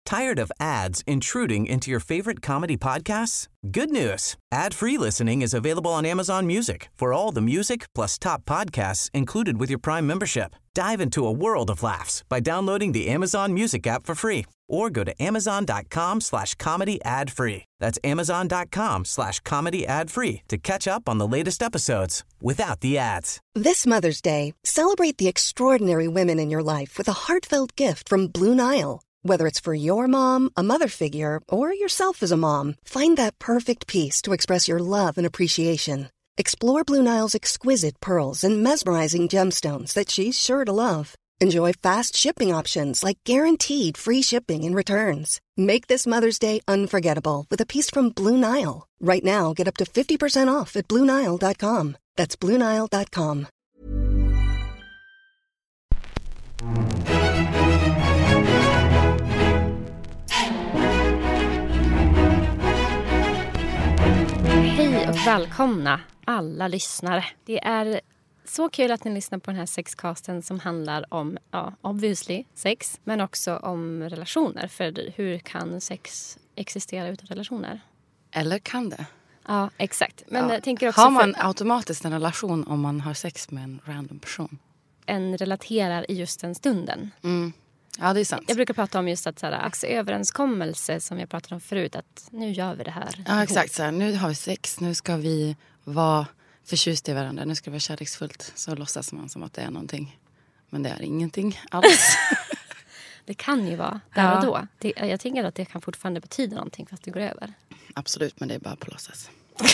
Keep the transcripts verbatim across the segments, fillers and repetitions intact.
Tired of ads intruding into your favorite comedy podcasts? Good news. Ad-free listening is available on Amazon Music for all the music plus top podcasts included with your Prime membership. Dive into a world of laughs by downloading the Amazon Music app for free or go to amazon.com slash comedy ad free. That's amazon.com slash comedy ad free to catch up on the latest episodes without the ads. This Mother's Day, celebrate the extraordinary women in your life with a heartfelt gift from Blue Nile. Whether it's for your mom, a mother figure, or yourself as a mom, find that perfect piece to express your love and appreciation. Explore Blue Nile's exquisite pearls and mesmerizing gemstones that she's sure to love. Enjoy fast shipping options like guaranteed free shipping and returns. Make this Mother's Day unforgettable with a piece from Blue Nile. Right now, get up to fifty percent off at blue nile dot com. That's blue nile dot com. Hej och välkomna alla lyssnare. Det är så kul att ni lyssnar på den här sexcasten som handlar om, ja, obviously sex, men också om relationer. För hur kan sex existera utan relationer? Eller kan det? Ja, exakt. Men ja. jag tänker också har man för automatiskt en relation om man har sex med en random person? En relaterar i just den stunden. Mm. Ja, det är sant. Jag brukar prata om just att så här, alltså, överenskommelse som jag pratade om förut, att nu gör vi det här. Ja, exakt. Så här, nu har vi sex, nu ska vi vara förtjusta i varandra, nu ska det vara kärleksfullt. Så låtsas man som att det är någonting. Men det är ingenting alls. Det kan ju vara där ja. och då. Det, jag tänker att det kan fortfarande betyda någonting fast det går över. Absolut, men det är bara på låtsas.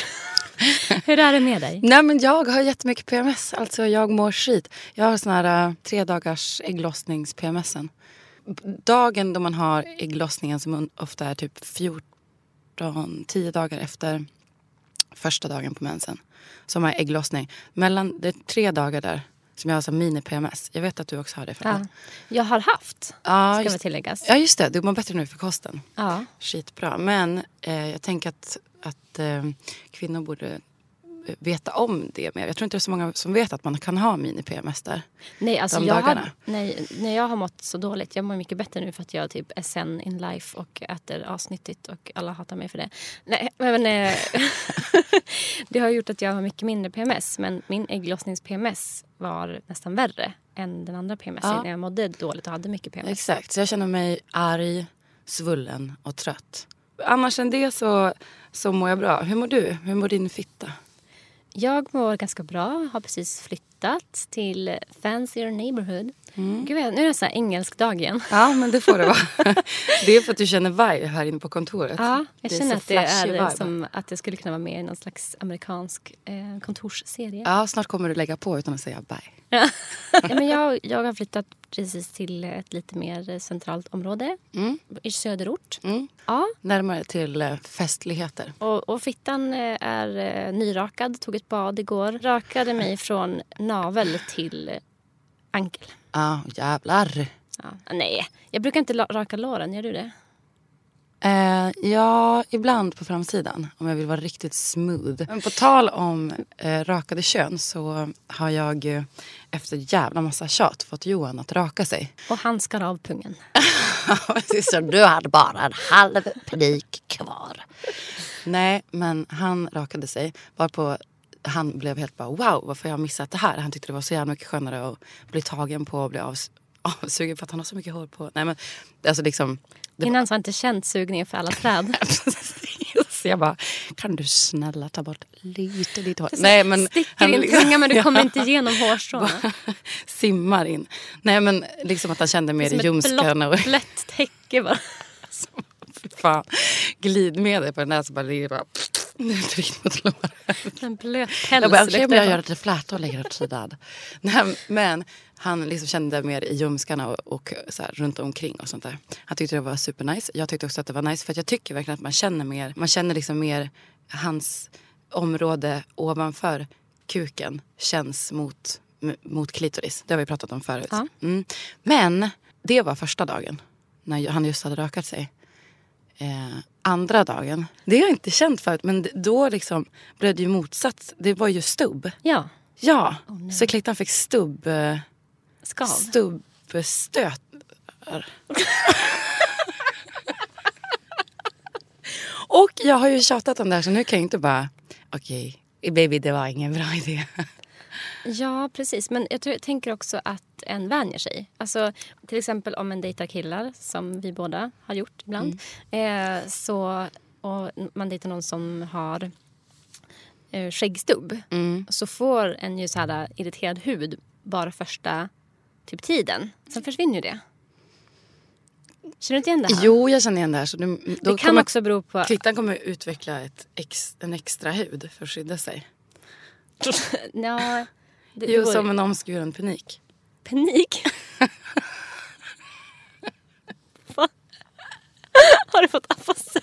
Hur är det med dig? Nej, men jag har jättemycket P M S. Alltså jag mår skit. Jag har sån här uh, tre dagars ägglossnings-P M S-en. Dagen då man har ägglossningen som ofta är typ fjorton, tio dagar efter första dagen på mensen. Som är ägglossning. Mellan det är tre dagar där som jag har som mini-P M S. Jag vet att du också har det. För ja. Jag har haft, ja, ska just, väl tilläggas. Ja, just det. Du mår bättre nu för kosten. Ja. Skitbra. Men eh, jag tänker att, att eh, kvinnor borde veta om det mer. Jag tror inte det är så många som vet att man kan ha mini-P M S där. Nej, alltså de jag dagarna. har, nej, när jag har mått så dåligt. Jag mår mycket bättre nu för att jag typ är sen in life och äter asnyttigt och alla hatar mig för det. Nej, men eh, det har gjort att jag har mycket mindre P M S. Men min ägglossnings-P M S var nästan värre än den andra P M S. Ja. När jag mådde dåligt och hade mycket P M S. Exakt, så jag känner mig arg, svullen och trött. Annars än det så, så mår jag bra. Hur mår du? Hur mår din fitta? Jag mår ganska bra. Har precis flyttat till Fancier Neighborhood. Mm. Gud, nu är det så här engelsk dag igen. Ja, men det får det vara. Det är för att du känner vibe här inne på kontoret. Ja, jag det känner att det är vibe. som att jag skulle kunna vara med i någon slags amerikansk eh, kontorsserie. Ja, snart kommer du lägga på utan att säga bye. Ja. Ja, men jag, jag har flyttat precis till ett lite mer centralt område. Mm. I söderort. Mm. Ja. Närmare till eh, festligheter. Och, och fittan eh, är eh, nyrakad. Tog ett bad igår. Rakade mig från navel till eh, ankel. Ja, ah, jävlar. Ja. Nej, jag brukar inte la- raka låren. Gör du det? Eh, ja, ibland på framsidan. Om jag vill vara riktigt smooth. Men på tal om eh, rakade kön så har jag eh, efter jävla massa tjat fått Johan att raka sig. Och han skar av pungen. Så du hade bara en halv pedik kvar. Nej, men han rakade sig. Bara på han blev helt bara, wow, varför har jag missat det här? Han tyckte det var så jävla mycket skönare att bli tagen på och bli avs- avsugen för att han har så mycket hår på. Nej, men alltså liksom... Det Innan var... så har inte känt sugningen för alla träd. Så jag bara, kan du snälla ta bort lite ditt hår? Nej, men sticker han in liksom, tunga men du kommer inte igenom hårstråna. Simmar in. Nej, men liksom att han kände mer i ljumskarna. Som ett blått täcke bara. Fan, glidmedel på den där så bara ligger bara... Tryckt mot låret. En blöt päls. Jag bara, okej, okay, jag gör det till fläta och lägger det åt sidan. Nej, men han liksom kände mer i ljumskarna och, och så här, runt omkring och sånt där. Han tyckte det var supernice. Jag tyckte också att det var nice för att jag tycker verkligen att man känner mer. Man känner liksom mer hans område ovanför kuken känns mot, mot klitoris. Det har vi pratat om förut. Ja. Mm. Men det var första dagen när han just hade rakat sig. Eh, andra dagen. Det har jag inte känt förut. Men då liksom blev det ju motsatt. Det var ju stubb. Ja. Ja. Oh, så klittan fick stubb... Eh, Skav. Stubbstöt. Och jag har ju tjatat om det här så nu kan jag inte bara, okej, okay, baby det var ingen bra idé. Ja, precis. Men jag, tror, jag tänker också att en vänjer sig. Alltså, till exempel om en dejtar killar, som vi båda har gjort ibland. Mm. Eh, så, och man dejtar någon som har eh, skäggstubb. Mm. Så får en ju så här irriterad hud bara första typ tiden. Sen försvinner ju det. Känner du inte igen det här? Jo, jag känner igen det här. Så du, då det kan också bero på... Klittan kommer utveckla ett ex, en extra hud för att skydda sig. Ja... Det, jo, som en omskuren panik. Panik? Har du fått afasi?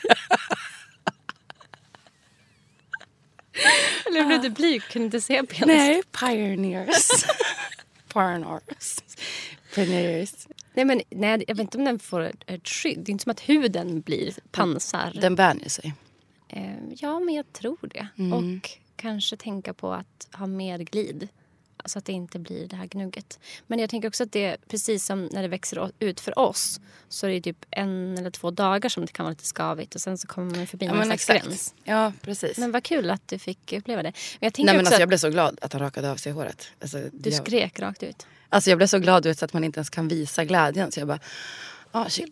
Eller blev du blyg? Kunde inte se penis? Nej, pioneers. Pioneers. Pioneers. Nej, men nej, jag vet inte om den får ett, ett skydd. Det är inte som att huden blir pansar. Den vänjer sig. Eh, ja, men jag tror det. Mm. Och kanske tänka på att ha mer glid. Så att det inte blir det här gnugget. Men jag tänker också att det är precis som när det växer ut för oss. Så är det typ en eller två dagar som det kan vara lite skavigt. Och sen så kommer man förbi ja, någon slags gräns. Ja, precis. Men vad kul att du fick uppleva det. Men jag Nej, men alltså, att... jag blev så glad att han rakade av sig håret. Alltså, du jag... skrek rakt ut. Alltså jag blev så glad ut så att man inte ens kan visa glädjen. Så jag bara, ah chill.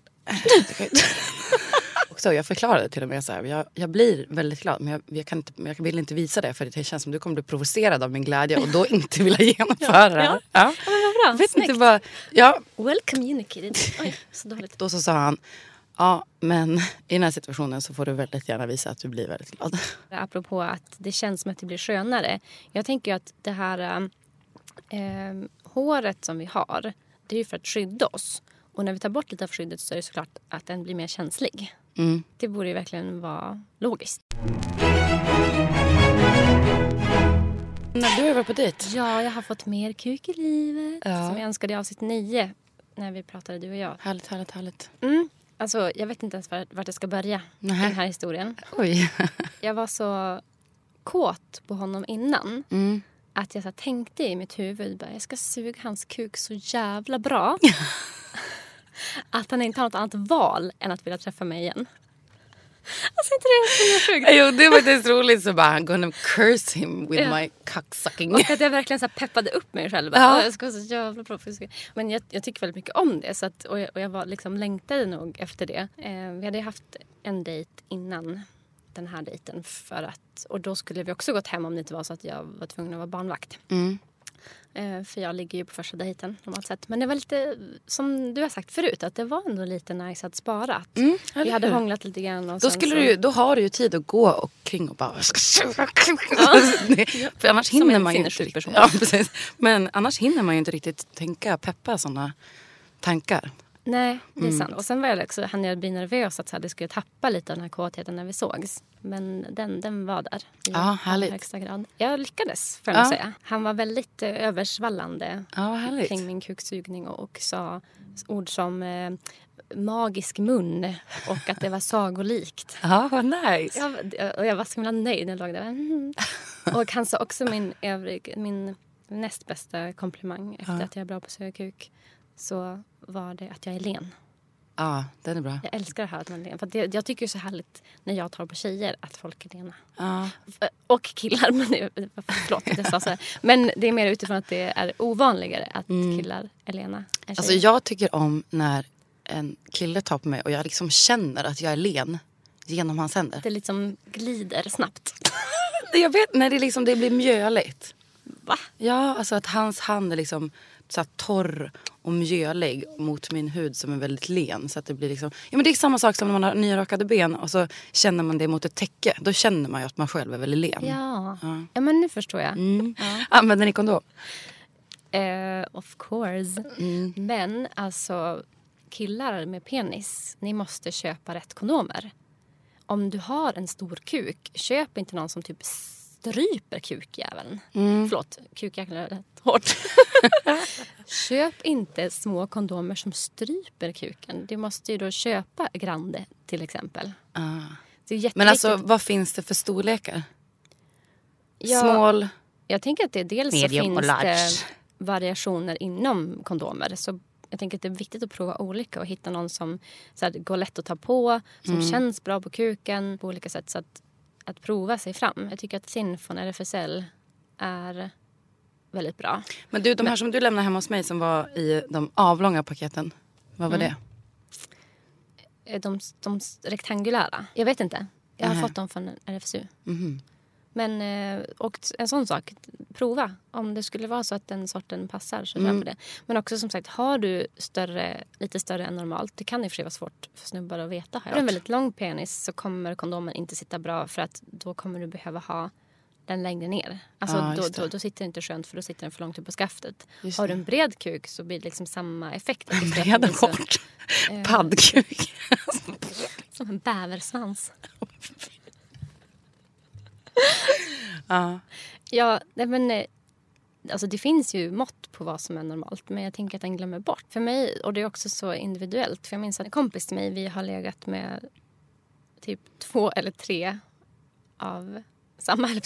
Och så jag förklarade till och med så här, jag, jag blir väldigt glad. Men jag, jag, kan inte, jag vill inte visa det för det känns som du kommer bli provocerad av min glädje. Och då inte vilja genomföra det. Ja, ja. ja. ja vet inte bara, ja. Well communicated. Oj, så dåligt. Då så sa han, ja men i den här situationen så får du väldigt gärna visa att du blir väldigt glad. Apropå att det känns som att det blir skönare. Jag tänker att det här äh, håret som vi har, det är ju för att skydda oss. Och när vi tar bort lite av skyddet så är det såklart att den blir mer känslig. Mm. Det borde ju verkligen vara logiskt. När du har varit på dejt? Ja, jag har fått mer kuk i livet. Ja. Som jag önskade i avsnitt nio. När vi pratade, du och jag. Härligt, härligt, härligt. Mm. Alltså, jag vet inte ens vart, vart jag ska börja. Nej. I den här historien. Oj. Jag var så kåt på honom innan. Mm. Att jag så tänkte i mitt huvud. Bara, jag ska suga hans kuk så jävla bra. Att han inte har något annat val än att vilja träffa mig igen. Alltså inte det är så sjukt. Jo, det var faktiskt roligt så bara I'm gonna curse him with ja. my cocksucking. Och att jag verkligen så peppade upp mig själv. Ja. Jag ska vara så jävla bra. Men jag, jag tycker väldigt mycket om det. Så att, och, jag, och jag var liksom längtade nog efter det. Eh, vi hade haft en dejt innan den här dejten. För att, och då skulle vi också gått hem om det inte var så att jag var tvungen att vara barnvakt. Mm. Eh, för jag ligger ju på första dejten normalt sett. Men det var lite, som du har sagt förut, att det var ändå lite nice att spara. Mm, vi hade hånglat lite grann. Och då, skulle så... du, då har du ju tid att gå och kring och bara... Ja. För annars som hinner man ju inte riktigt. Ja, precis. Men annars hinner man ju inte riktigt tänka, peppa sådana tankar. Nej, det är mm. sant. Och sen var jag också, han jag bli nervös att så här, det skulle tappa lite av den här kåtheten när vi sågs. Men den, den var där i ja, härligt. högsta grad. Jag lyckades, för att ja. säga. Han var väldigt eh, översvallande ja, kring min kuksugning och, och sa ord som eh, magisk mun och att det var sagolikt. Ja, vad nice. Jag, och jag var så himla nöjd när jag låg där. Mm. Och han sa också min, övrig, min näst bästa komplimang efter ja. att jag är bra på att suga kuk. Så var det att jag är len. Ja, den är bra. Jag älskar det här att man är len. För det, jag tycker ju så härligt när jag tar på tjejer att folk är lena. Ja. Och killar. Men det, förlåt att jag sa så här. Men det är mer utifrån att det är ovanligare att mm. killar är lena. Är alltså jag tycker om när en kille tar på mig och jag liksom känner att jag är len genom hans händer. Det liksom glider snabbt. Jag vet, när det, liksom, det blir mjöligt. Va? Ja, alltså att hans hand är liksom så här torr och mjölig mot min hud som är väldigt len. Så att det blir liksom... Ja, men det är samma sak som när man har nyrakade ben och så känner man det mot ett täcke. Då känner man ju att man själv är väldigt len. Ja, ja. ja men nu förstår jag. Mm. Ja. Använder ni kondom? Uh, of course. Mm. Men alltså killar med penis, ni måste köpa rätt kondomer. Om du har en stor kuk, köp inte någon som typ stryper kukjäveln. Mm. Förlåt, kukjäveln är rätt hårt. Köp inte små kondomer som stryper kuken. Du måste ju då köpa Grande till exempel. Ah. Men alltså, vad finns det för storlekar? Ja, Small, jag tänker att det dels så finns det variationer inom kondomer. Så jag tänker att det är viktigt att prova olika och hitta någon som så här, går lätt att ta på, som mm. känns bra på kuken på olika sätt. Så att, att prova sig fram. Jag tycker att Thin från R F S L är väldigt bra. Men du, de här Men, som du lämnade hemma hos mig som var i de avlånga paketen, vad var mm. det? De, de rektangulära. Jag vet inte. Jag har Aha. fått dem från R F S U. Mm-hmm. Men, och en sån sak, prova. Om det skulle vara så att den sorten passar så mm. köp det. Men också som sagt, har du större, lite större än normalt, det kan ju för sig vara svårt för snubbar att veta. Har du en väldigt lång penis så kommer kondomen inte sitta bra för att då kommer du behöva ha den längre ner. Alltså ah, då, då, då sitter det inte skönt för då sitter den för långt upp på skaftet. Just har du en bred kuk så blir det liksom samma effekt. Bred och kort. Äh, paddkuk. Som en bäversvans. Ja. Ja, men alltså det finns ju mått på vad som är normalt, men jag tänker att den glömmer bort. För mig, och det är också så individuellt, för jag minns att en kompis till mig, vi har legat med typ två eller tre av samma, eller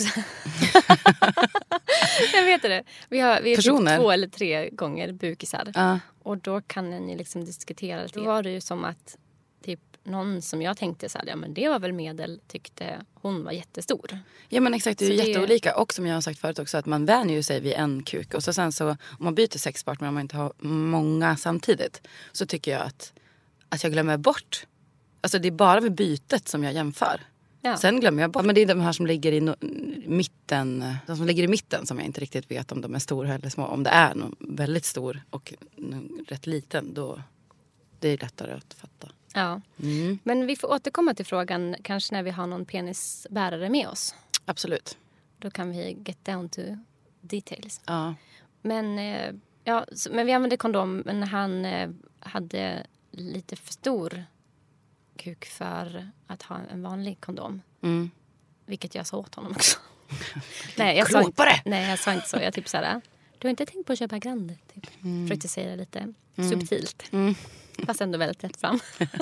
jag vet det. Vi har vi är typ två eller tre gånger bukisar. Uh. Och då kan en ju liksom diskutera. Då var det ju som att typ någon som jag tänkte så här, ja men det var väl medel, tyckte hon var jättestor. Ja men exakt, det är ju det... jätteolika. Och som jag har sagt förut också, att man vänjer ju sig vid en kuk. Och så sen så, om man byter sexpartner, om man inte har många samtidigt, så tycker jag att, att jag glömmer bort. Alltså det är bara vid bytet som jag jämför. Ja. Sen glömmer jag bort, men det är de här som ligger i no- mitten, de som ligger i mitten som jag inte riktigt vet om de är stora eller små. Om det är någon väldigt stor och någon rätt liten, då det är lättare att fatta. Ja, mm. Men vi får återkomma till frågan kanske när vi har någon penisbärare med oss. Absolut. Då kan vi get down to details. Ja. Men, ja, men vi använde kondom, men han hade lite för stor kuk för att ha en vanlig kondom. Mm. Vilket jag sa åt honom också. nej, jag sa inte, nej, jag sa inte så. Jag typ så här, du har inte tänkt på att köpa Grande? Typ. Mm. Försökte säga det lite mm. subtilt. Mm. Fast ändå väldigt rätt fram.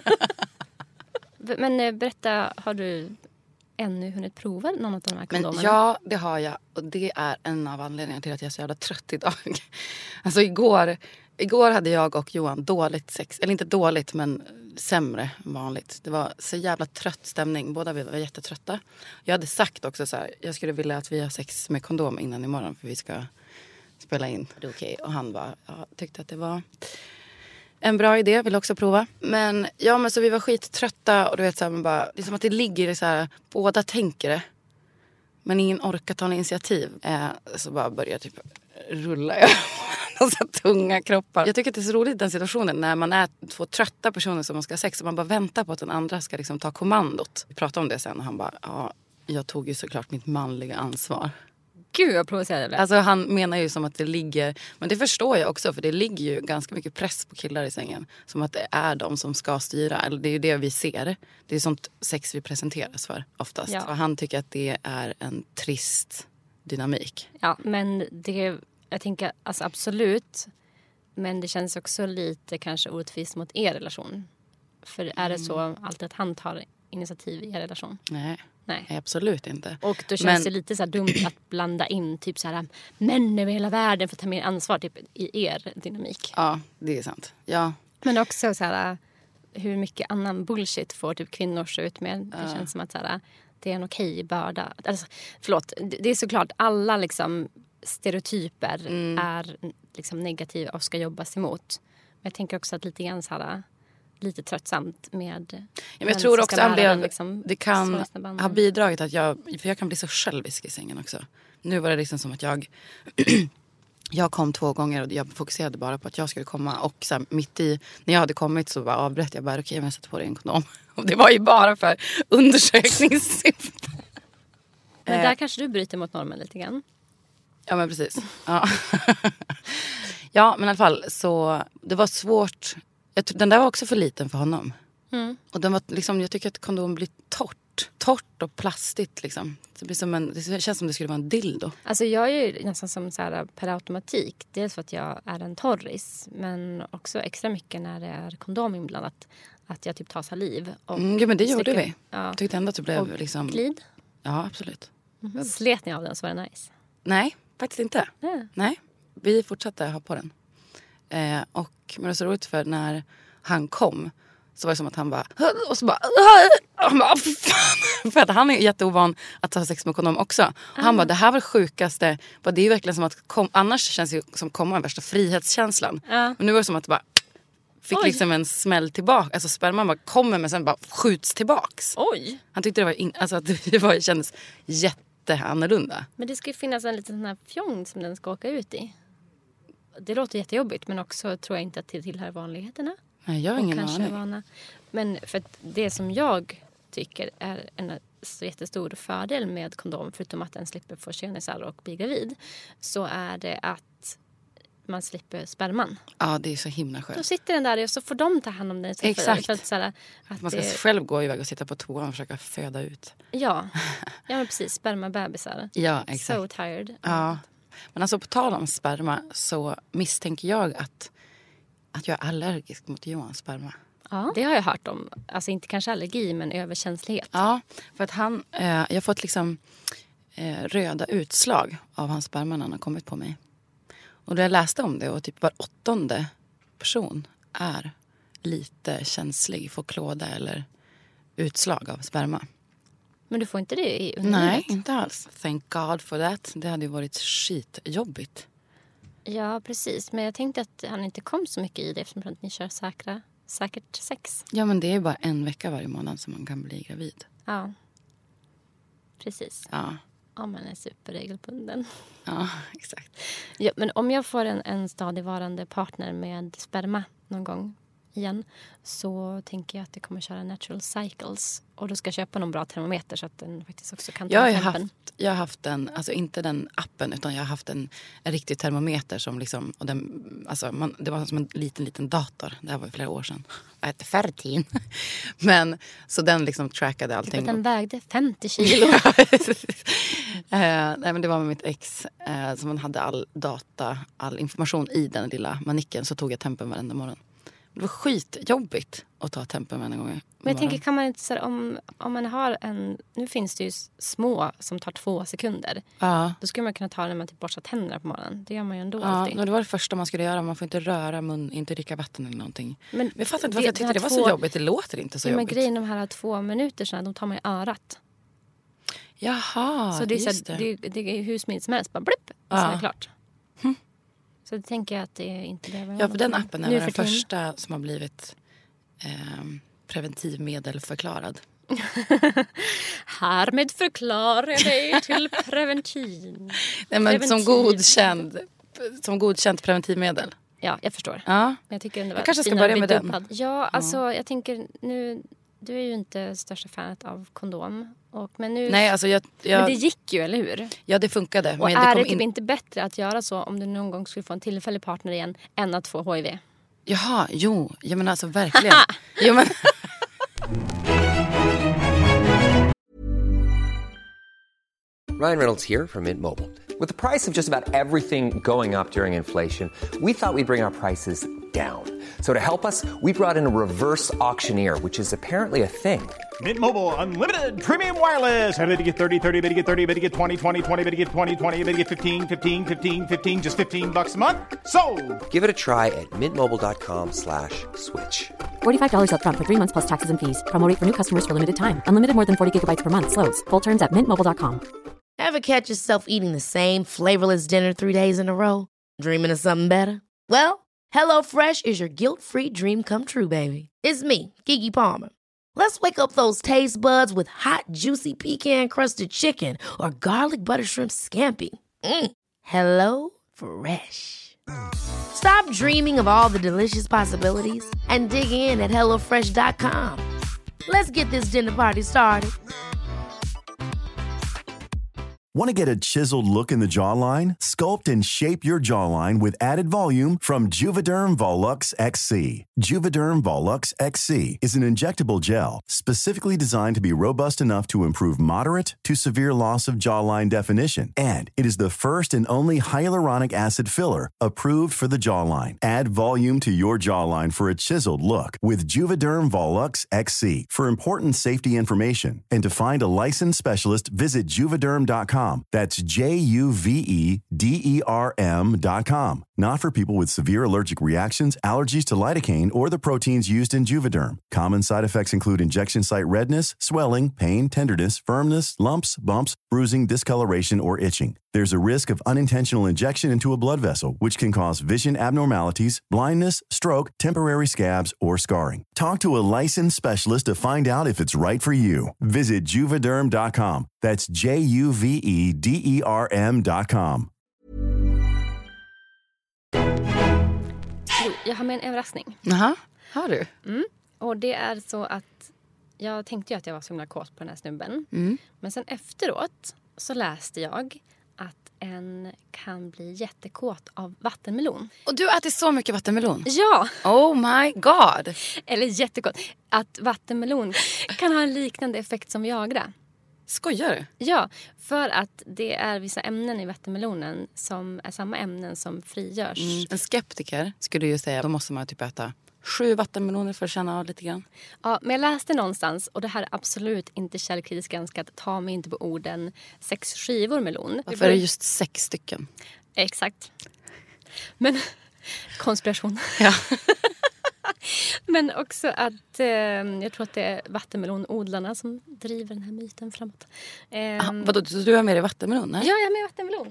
Men berätta, har du ännu hunnit prova någon av de här kondomerna? Men ja, det har jag. Och det är en av anledningarna till att jag är så jävla trött idag. Alltså igår, igår hade jag och Johan dåligt sex. Eller inte dåligt, men sämre än vanligt. Det var så jävla trött stämning. Båda vi var jättetrötta. Jag hade sagt också så här, jag skulle vilja att vi har sex med kondom innan imorgon. För vi ska spela in. Det är okej. Och han var, ja, tyckte att det var en bra idé, vill också prova. Men ja, men så vi var skittrötta och du vet så här, man bara, det är som att det ligger så här, båda tänker det. Men ingen orkar ta en initiativ. Eh, så bara börjar typ rulla jag. Och så tunga kroppar. Jag tycker att det är så roligt i den situationen när man är två trötta personer som man ska ha sex och man bara väntar på att den andra ska liksom ta kommandot. Vi pratade om det sen och han bara, ja, jag tog ju såklart mitt manliga ansvar. Gud, jag provocerar det. Alltså han menar ju som att det ligger, men det förstår jag också för det ligger ju ganska mycket press på killar i sängen. Som att det är de som ska styra, eller det är ju det vi ser. Det är sånt sex vi presenteras för oftast. Ja. Och han tycker att det är en trist dynamik. Ja, men det, jag tänker alltså absolut, men det känns också lite kanske orättvist mot er relation. För är det så alltid att han tar initiativ i er relation? Nej. Nej. Nej, absolut inte. Och då känns men... det lite så här dumt att blanda in typ så här män över hela världen för att ta mer ansvar typ, i er dynamik. Ja, det är sant. Ja. Men också så här hur mycket annan bullshit får typ kvinnor se ut med. Det ja. Känns som att så här, det är en okej börda. Alltså, förlåt, det är såklart alla liksom stereotyper mm. är liksom negativa och ska jobbas emot. Men jag tänker också att lite grann så här lite tröttsamt med ja, men jag tror också att det, liksom, det kan ha bidragit att jag, för jag kan bli så självisk i sängen också. Nu var det liksom som att jag jag kom två gånger och jag fokuserade bara på att jag skulle komma och så här, mitt i, när jag hade kommit så bara avbröt jag bara, okej okay, men jag sätter på dig en kondom. Och det var ju bara för undersökningssyfte. Men där kanske du bryter mot normen lite grann. Ja men precis. Ja, ja men i alla fall så det var svårt. Jag, den där var också för liten för honom. Mm. Och den var liksom, jag tycker att kondom blir torrt. Torrt och plastigt liksom. Det, blir som en, det känns som det skulle vara en dildo. Alltså jag är ju nästan som så här per automatik. Dels för att jag är en torris. Men också extra mycket när det är kondom inblandat. Att jag typ tar saliv. Och mm, ja men det gjorde sticker. vi. Ja. Jag tyckte ändå att det blev och liksom... glid? Ja absolut. Mm-hmm. Slet ni av den så var det nice? Nej, faktiskt inte. Mm. Nej, vi fortsatte ha på den. Eh, och, men det var så roligt för när han kom så var det som att han bara... Och så bara... Han bara fan. För att han är jätteovan att ha sex med kondom också. Och han bara, det här var det sjukaste. Det är ju verkligen som att... Kom, annars känns det ju som komma den värsta frihetskänslan. Uh. Och nu var det som att det bara... Fick Oj. liksom en smäll tillbaka. Alltså sperman bara kommer men sen bara skjuts tillbaks. Oj. Han tyckte det var... In, alltså att det var, kändes jätteannorlunda. Men det ska ju finnas en liten sån här fjong som den ska åka ut i. Det låter jättejobbigt men också tror jag inte att det tillhör vanligheterna. Nej, jag har ingen aning. Vana. Men för att det som jag tycker är en så jättestor fördel med kondom, förutom att den slipper få könisar och bli gravid, så är det att man slipper sperman. Ja, det är så himla skönt. Då sitter den där och så får de ta hand om den. Exakt. För att, så här, att man ska det... själv gå iväg och sitta på toan och försöka föda ut. Ja, ja men precis. Spermabebisar. Ja, exakt. So tired. Ja. Men alltså på tal om sperma så misstänker jag att, att jag är allergisk mot Johans sperma. Ja, det har jag hört om. Alltså inte kanske allergi men överkänslighet. Ja, för att han, eh, jag har fått liksom eh, röda utslag av hans sperma när han har kommit på mig. Och då jag läste om det och typ var åttonde person är lite känslig för klåda eller utslag av sperma. Men du får inte det i underlivet? Nej, inte alls. Thank God for that. Det hade ju varit skitjobbigt. Ja, precis. Men jag tänkte att han inte kom så mycket i det eftersom att ni kör säkra, säkert sex. Ja, men det är bara en vecka varje månad som man kan bli gravid. Ja, precis. Ja. Om man är superregelbunden. Ja, exakt. Ja, men om jag får en, en stadigvarande partner med sperma någon gång igen så tänker jag att det kommer köra natural cycles. Och då ska jag köpa någon bra termometer så att den faktiskt också kan ta jag har tempen. haft, jag har haft en, alltså inte den appen utan jag har haft en, en riktig termometer som liksom, och den, alltså man, det var som en liten, liten dator. Det här var ju flera år sedan. Jag hette Fertin. Men så den liksom trackade allting. Typ att den vägde femtio kilo. eh, nej men det var med mitt ex eh, som man hade all data, all information i den lilla manicken så tog jag tempen varenda morgon. Det var skitjobbigt att ta tempen varje gång. Men jag tänker, kan man inte så här, om, om man har en... Nu finns det ju små som tar två sekunder. Ja. Då skulle man kunna ta det när man typ borstar tänderna på morgonen. Det gör man ju ändå ja, alltid. Det var det första man skulle göra. Man får inte röra mun, inte dricka vatten eller någonting. Men, men jag fattar inte varför jag tyckte det var två, så jobbigt. Det låter inte så ja, jobbigt. Men grejen de här två minuterna, de tar man i örat. Jaha, så det är, just så här, det. det. Det är hur smidigt som helst. Bara blipp, och ja. så är det klart. Hm. Så det tänker jag att det är inte det. Ja, för den appen är den första som har blivit eh, preventivmedelförklarad. Härmed förklarar jag dig till preventiv. Nej, men preventiv. Som godkänd, som godkänt preventivmedel. Ja, jag förstår. Ja. Men jag tycker ändå jag kanske ska börja med den. Ja, alltså ja. Jag tänker nu... Du är ju inte största fanet av kondom. Och, men, nu, Nej, alltså jag, jag, men det gick ju, eller hur? Ja, det funkade. Och men är det, det kom typ in... inte bättre att göra så om du någon gång skulle få en tillfällig partner igen än att få H I V? Jaha, jo. Jag menar alltså verkligen. jo, men... Ryan Reynolds here from Mint Mobile. With the price of just about everything going up during inflation, we thought we'd bring our prices down. So to help us, we brought in a reverse auctioneer, which is apparently a thing. Mint Mobile Unlimited Premium Wireless. How to get thirty, thirty, how to get thirty, how to get twenty, twenty, twenty, how to get twenty, twenty, how to get fifteen, fifteen, fifteen, fifteen, just fifteen bucks a month? Sold! Give it a try at mintmobile.com slash switch. forty-five dollars up front for three months plus taxes and fees. Promo rate for new customers for limited time. Unlimited more than forty gigabytes per month. Slows full terms at mint mobile dot com. Ever catch yourself eating the same flavorless dinner three days in a row? Dreaming of something better? Well, HelloFresh is your guilt-free dream come true, baby. It's me, Keke Palmer. Let's wake up those taste buds with hot, juicy pecan-crusted chicken or garlic butter shrimp scampi. Mm. Hello Fresh. Stop dreaming of all the delicious possibilities and dig in at hello fresh dot com. Let's get this dinner party started. Want to get a chiseled look in the jawline? Sculpt and shape your jawline with added volume from Juvederm Volux X C. Juvederm Volux X C is an injectable gel specifically designed to be robust enough to improve moderate to severe loss of jawline definition. And it is the first and only hyaluronic acid filler approved for the jawline. Add volume to your jawline for a chiseled look with Juvederm Volux X C. For important safety information and to find a licensed specialist, visit juvederm dot com com. That's J U V E D E R M dot com. Not for people with severe allergic reactions, allergies to lidocaine, or the proteins used in Juvederm. Common side effects include injection site redness, swelling, pain, tenderness, firmness, lumps, bumps, bruising, discoloration, or itching. There's a risk of unintentional injection into a blood vessel, which can cause vision abnormalities, blindness, stroke, temporary scabs, or scarring. Talk to a licensed specialist to find out if it's right for you. Visit Juvederm dot com. That's J U V E D E R M dot com. Jag har med en överraskning. Jaha, har du? Mm. Och det är så att jag tänkte ju att jag var så himla kåt på den här snubben. Mm. Men sen efteråt så läste jag att en kan bli jättekåt av vattenmelon. Och du äter så mycket vattenmelon? Ja! Oh my god! Eller jättekåt. Att vattenmelon kan ha en liknande effekt som Viagra. Skojar du? Ja, för att det är vissa ämnen i vattenmelonen som är samma ämnen som frigörs. Mm. En skeptiker skulle ju säga, då måste man typ äta sju vattenmeloner för att känna av lite grann. Ja, men jag läste någonstans, och det här är absolut inte källkritiskt granskat, ta mig inte på orden, sex skivor melon. Varför är det just sex stycken? Exakt. Men konspiration. Ja. Men också att eh, jag tror att det är vattenmelonodlarna som driver den här myten framåt. Eh, Ah, vadå, så du har med dig vattenmelon? Nej? Ja, jag har med vattenmelon.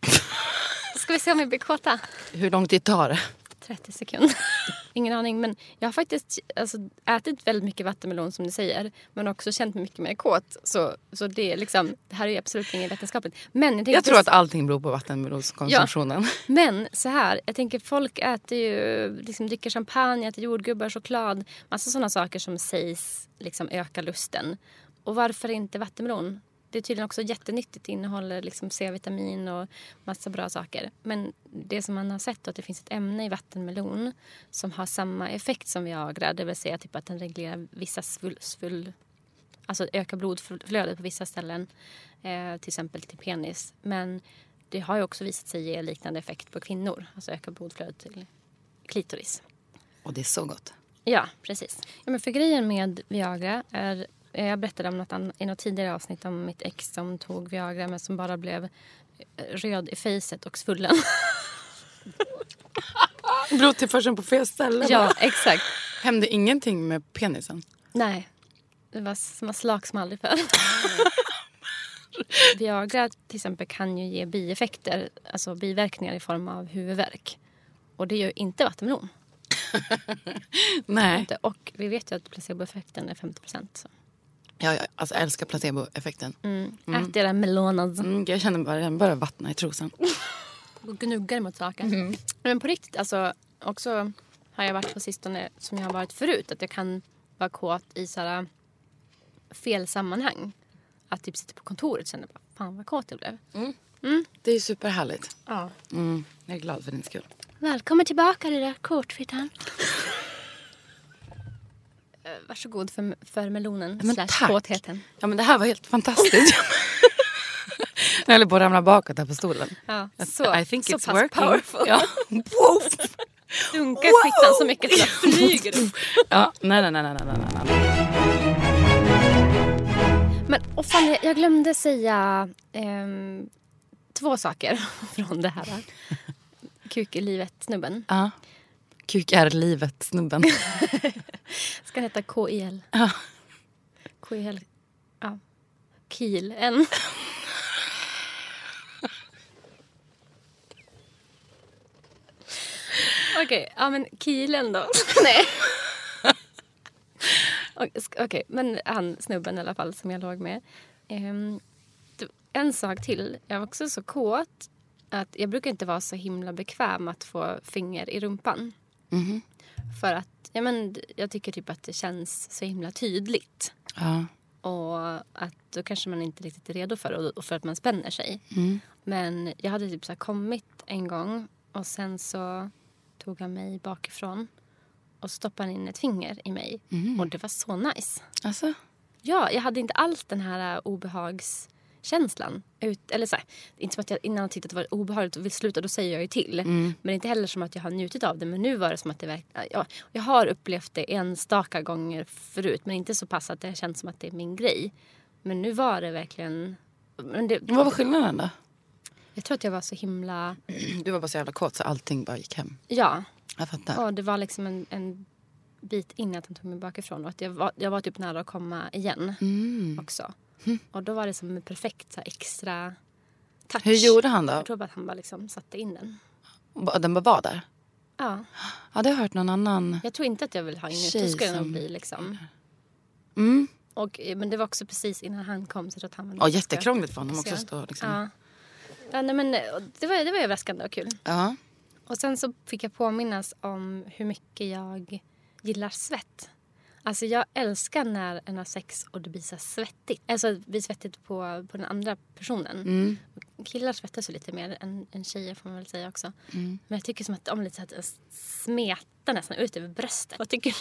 Ska vi se om vi blir kåta? Hur lång tid tar det? trettio sekunder. Ingen aning, men jag har faktiskt alltså, ätit väldigt mycket vattenmelon som du säger, men också känt mig mycket mer kåt. Så, så det är liksom, det här är ju absolut inget vetenskapligt. Men jag, jag tror att allting beror på vattenmelonskonsumtionen. Ja, men så här, jag tänker folk äter ju, liksom dricker champagne, äter jordgubbar, choklad, massa sådana saker som sägs liksom öka lusten. Och varför inte vattenmelon? Det är tydligen också jättenyttigt, det innehåller liksom C-vitamin och massa bra saker. Men det som man har sett är att det finns ett ämne i vattenmelon som har samma effekt som Viagra. Det vill säga typ att den reglerar vissa svull, svull alltså ökar blodflödet på vissa ställen. Eh, till exempel till penis. Men det har ju också visat sig ge liknande effekt på kvinnor. Alltså öka blodflödet till klitoris. Och det är så gott. Ja, precis. Ja, men för grejen med Viagra är... Jag berättade om något an- i något tidigare avsnitt om mitt ex som tog Viagra men som bara blev röd i fejset och svullen. Blodtillförseln på fel ställe. Ja, exakt. Hände ingenting med penisen? Nej, det var som slag som aldrig förr. Viagra till exempel kan ju ge bieffekter, alltså biverkningar i form av huvudvärk. Och det gör inte vattenmelon. Nej. Och vi vet ju att placeboeffekten är femtio procent. Så. Ja, jag alltså, älskar placeboeffekten. Mm. Mm. Ät era meloner. Mm, jag känner bara, jag bara vattna i trosan. Och gnuggar mot saker. Mm. Men på riktigt, alltså, också har jag varit på sistone som jag har varit förut. Att jag kan vara kåt i sådana fel sammanhang. Att typ sitta på kontoret och känna bara, fan vad kåt jag blev. Mm. Mm. Det är ju superhärligt. Ja. Mm, jag är glad för din skull. Välkommen tillbaka, det där kåtfittan. Varsågod för, för melonen men slash tack. kåtheten. Ja, men det här var helt fantastiskt. Jag höll på att ramla bakåt här på stolen. Ja, så, I think så it's pass working. powerful. Ja. Dunkar fittan så mycket att jag flyger upp. Ja, nej, nej, nej, nej, nej, nej. Men och fan, jag, jag glömde säga ehm, två saker från det här. Kuk i livet, snubben. Ja. Kuk är livet, snubben. Ska den heta K I L? Ja. K I L. Ja. Kiel. En. Okej, okay, ja men Kielen då. Nej. Okej, okay, men han snubben i alla fall som jag låg med. Um, en sak till. Jag var också så kåt att jag brukar inte vara så himla bekväm att få finger i rumpan. Mm-hmm. För att ja, men, jag tycker typ att det känns så himla tydligt. Ja. Och att då kanske man inte riktigt är redo för det och för att man spänner sig. Mm. Men jag hade typ så här kommit en gång och sen så tog han mig bakifrån och stoppade in ett finger i mig. Mm. Och det var så nice. Alltså? Ja, jag hade inte alls den här obehagskänslan. Ut, eller så här, inte som att jag innan tyckte att det var obehagligt och vill sluta, då säger jag ju till. Mm. Men inte heller som att jag har njutit av det. Men nu var det som att det verkligen... Ja, jag har upplevt det enstaka gånger förut. Men inte så pass att det känns som att det är min grej. Men nu var det verkligen Men det, Vad var skillnaden då? Jag tror att jag var så himla... Du var bara så jävla kåt så allting bara gick hem. Ja. Jag fattar. Och det var liksom en, en bit in att han tog mig bakifrån. Och att jag var, jag var typ nära att komma igen Mm. också. Mm. Och då var det som en perfekt så här, extra touch. Hur gjorde han då? Jag tror bara att han bara liksom satte in den. Den bara var där? Ja. Ja, det har jag hört någon annan. Jag tror inte att jag vill ha in det. Då skulle jag nog bli liksom... Mm. Och, men det var också precis innan han kom. Så att han var jättekrångligt för honom också. Stå, liksom. Ja. Ja, nej, men det var, det var överraskande och kul. Ja. Och sen så fick jag påminnas om hur mycket jag gillar svett. Alltså jag älskar när en har sex och det blir så svettigt. Alltså det blir svettigt på, på den andra personen. Mm. Killar svettar så lite mer än, än tjejer får man väl säga också. Mm. Men jag tycker som att de lite så att smeta nästan ut över bröstet. Vad tycker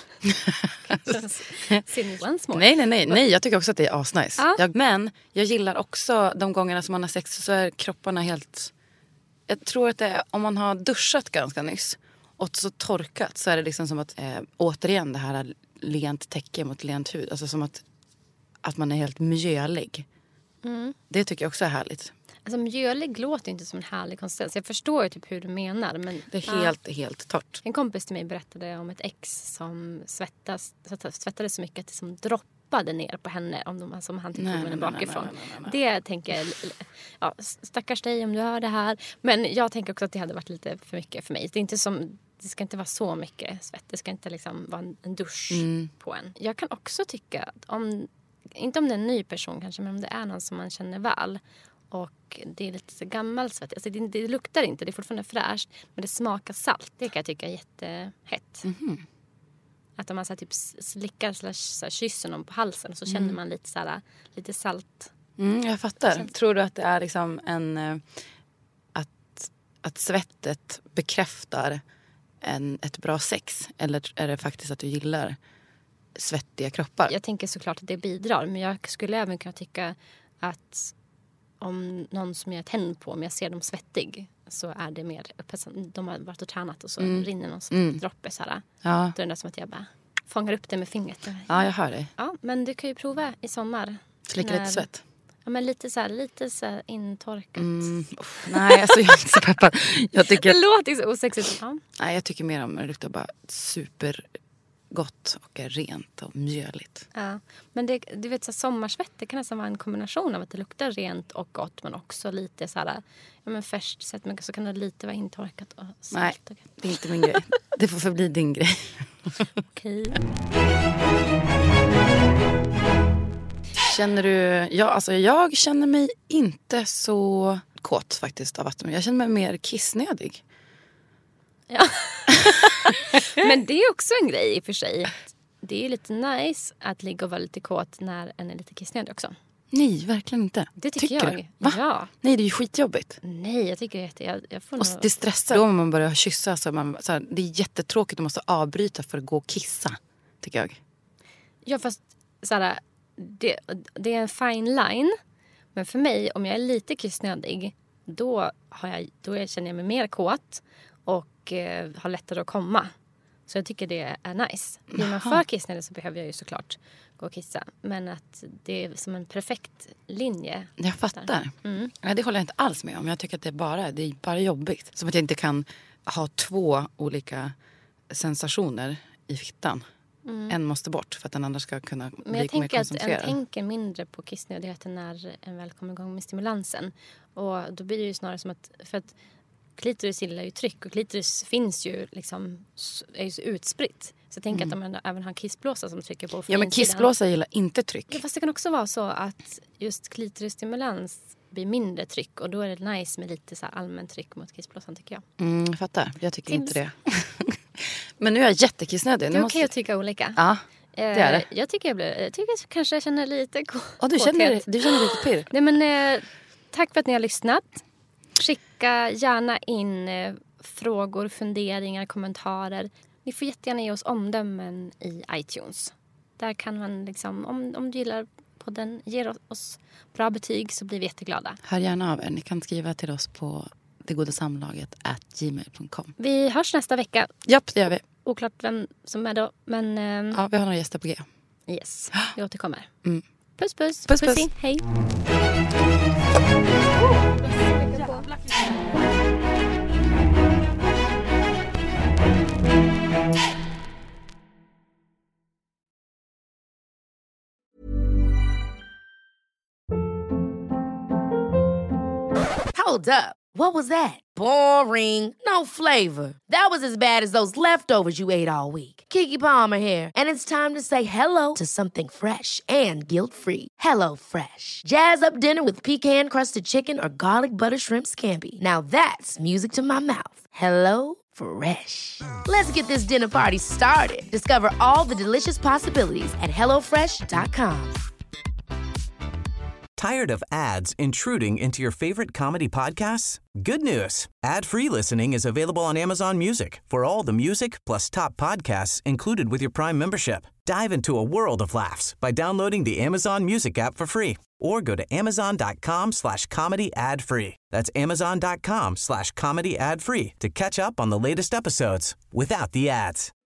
du? nej, nej, nej, nej. Jag tycker också att det är asnice. Ja. Jag, men jag gillar också de gångerna som man har sex så är kropparna helt... Jag tror att det är, om man har duschat ganska nyss och så torkat så är det liksom som att eh, återigen det här lent täcke mot lent hud. Alltså som att, att man är helt mjölig. Mm. Det tycker jag också är härligt. Alltså mjölig låter inte som en härlig konsistens. Jag förstår ju typ hur du menar. Men, det är helt, ja. helt torrt. En kompis till mig berättade om ett ex som svettas, svettades så mycket att det som droppade ner på henne om de, alltså, om han tog henne bakifrån. Nej, nej, nej, nej. Det tänker jag, ja, stackars dig om du hör det här. Men jag tänker också att det hade varit lite för mycket för mig. Det är inte som... Det ska inte vara så mycket svett. Det ska inte liksom vara en dusch mm. på en. Jag kan också tycka att om... Inte om det är en ny person kanske, men om det är någon som man känner väl. Och det är lite gammal svett. Alltså det, det luktar inte, det är fortfarande fräscht. Men det smakar salt. Det kan jag tycka är jättehett. Mm. Att om man så här, typ slickar så här, kysser någon på halsen. Så känner mm. man lite, så här, lite salt. Mm, jag fattar. Känns... Tror du att det är liksom en... Att, att svettet bekräftar... En, ett bra sex? Eller är det faktiskt att du gillar svettiga kroppar? Jag tänker såklart att det bidrar. Men jag skulle även kunna tycka att om någon som jag tänd på, om jag ser dem svettig, så är det mer upphetsande. De har varit och tränat och så mm. rinner någon mm. droppe så här. Ja. Då är det som att jag bara fångar upp det med fingret. Ja, jag hör dig. Ja, men du kan ju prova i sommar. Slicka lite svett. Ja, men lite så här, lite så här intorkat. Mm. Oh, nej, alltså jag är inte så peppad. Jag tycker... Det låter så osexigt. Ja. Nej, jag tycker mer om det luktar bara supergott och är rent och mjöligt. Ja, men det, du vet så här, sommarsvett, det kan nästan vara en kombination av att det luktar rent och gott, men också lite så här, ja men färskt sätt, men så kan det lite vara intorkat och salt. Nej, det är inte min grej. Det får förbli din grej. Okej. Känner du... Ja, alltså jag känner mig inte så kåt faktiskt av vatten. Jag känner mig mer kissnödig. Ja. Men det är också en grej i och för sig. Det är lite nice att ligga och vara lite kåt när en är lite kissnödig också. Nej, verkligen inte. Det tycker, tycker jag. Va? Ja. Nej, det är ju skitjobbigt. Nej, jag tycker att jag, jag får och nog... det stressar. Då man börjar kyssa så man, så här, det är jättetråkigt att måste avbryta för att gå och kissa, tycker jag. Ja, fast så här, det, det är en fine line. Men för mig, om jag är lite kissnödig, då, har jag, då känner jag mig mer kåt och eh, har lättare att komma. Så jag tycker det är nice. Blir man för kissnödig så behöver jag ju såklart gå och kissa. Men att det är som en perfekt linje. Jag fattar. Mm. Ja, det håller jag inte alls med om. Jag tycker att det är bara, det är bara jobbigt. Som att jag inte kan ha två olika sensationer i fittan. Mm. En måste bort för att den andra ska kunna bli mer koncentrerad. Men jag tänker att en tänker mindre på kissnödigheten när en väl kommer igång med stimulansen. Och då blir det ju snarare som att... För att klitoris gillar ju tryck och klitoris finns ju liksom, är ju så utspritt. Så jag tänker mm. att de även har kissblåsa som trycker på. Ja, men kissblåsa gillar inte tryck. Ja, fast det kan också vara så att just klitorisstimulans blir mindre tryck. Och då är det nice med lite så här allmänt tryck mot kissblåsan, tycker jag. Mm, jag fattar. Jag tycker Tims. inte det. Men nu är jag jättekissnödig. Det är okej måste... att tycka olika. Ja, det är det. Jag tycker jag, blir, jag tycker jag kanske jag känner lite k- Ja, du känner, du känner lite pirr. Nej, men eh, tack för att ni har lyssnat. Skicka gärna in eh, frågor, funderingar, kommentarer. Ni får jättegärna ge oss omdömen i iTunes. Där kan man liksom, om, om du gillar podden, ger oss bra betyg så blir vi jätteglada. Hör gärna av er. Ni kan skriva till oss på degodasamlaget at gmail dot com. Vi hörs nästa vecka. Japp, det gör vi. Oklart vem som är då, men... Eh, ja, vi har några gäster på G. Yes, vi återkommer. Mm. Puss puss. Puss, puss. Pussy. Hej. Hold up. What was that? Boring. No flavor. That was as bad as those leftovers you ate all week. Keke Palmer here, and it's time to say hello to something fresh and guilt-free. Hello Fresh. Jazz up dinner with pecan-crusted chicken or garlic butter shrimp scampi. Now that's music to my mouth. Hello Fresh. Let's get this dinner party started. Discover all the delicious possibilities at hello fresh dot com. Tired of ads intruding into your favorite comedy podcasts? Good news. Ad-free listening is available on Amazon Music for all the music plus top podcasts included with your Prime membership. Dive into a world of laughs by downloading the Amazon Music app for free or go to amazon.com slash comedy ad free. That's amazon.com slash comedy ad free to catch up on the latest episodes without the ads.